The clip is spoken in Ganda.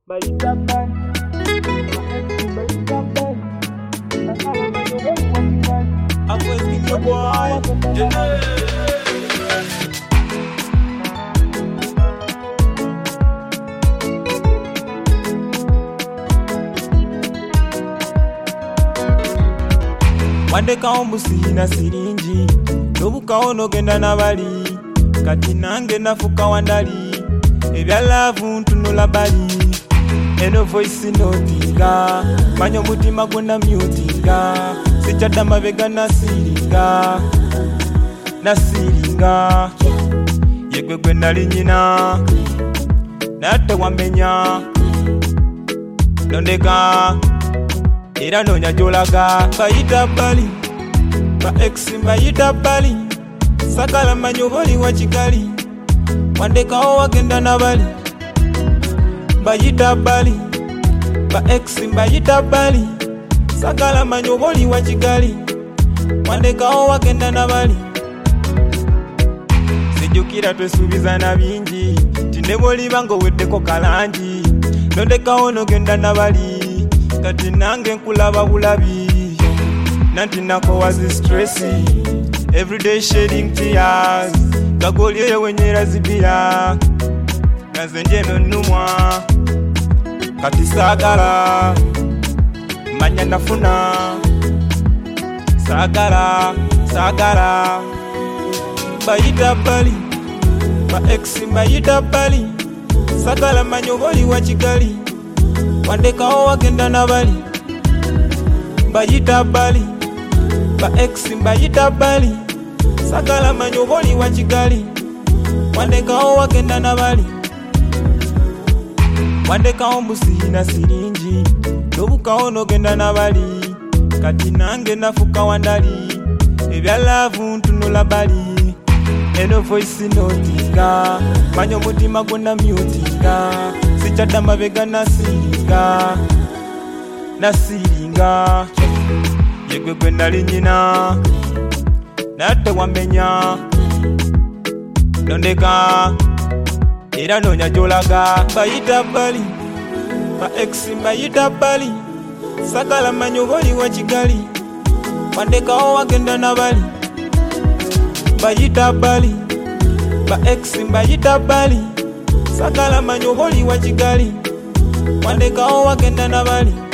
I'm wasting your boy. Wandeka omusina siringi nobukawo nogenda nabali kati nange nafuka wandali ebya love ntunula bali eno voice notinga manyo mutima gona mutinga sichada mabega nasiringa yegwegwe nali nyina nate wamenya nondeka era nonya jolaga bayita bali ba ex bayita bali sakala manyo boli wa kigali wandeka o wagenda nabali bayita bali ba ex bayita bali sakala manyo boli wa kigali wandeka o wagenda nabali sijukira twesubiza na bingi tindeboli bango weddeko kalangi nondeka ono genda nabali kati nange nkulaba bulabi nanti nako wazi stressy everyday shedding tears kagoli eyo wenyera zibira nazenje nonumwa kati sagala manya nafuna sagala bayita bali ba ex bayita bali sagala manyo boli wa kigali wandeka o wagenda nabali bayita bali ba ex bayita bali sagala manyo boli wa kigali wandeka o wagenda nabali wandeka omusina siringi nobukawo nogenda nabali kati nange nafuka wandali ebya love ntunula bali eno voice notinga manyo mutima gona mutinga sichada mabega nasiringa yegwegwe nali nyina nate wamenya nondeka era nonya jolaga bayita bali ba ex bayita bali sagala manyo boli wa kigali wandeka o wagenda nabali bayita bali ba ex bayita bali sagala manyo boli wa kigali wandeka o wagenda nabali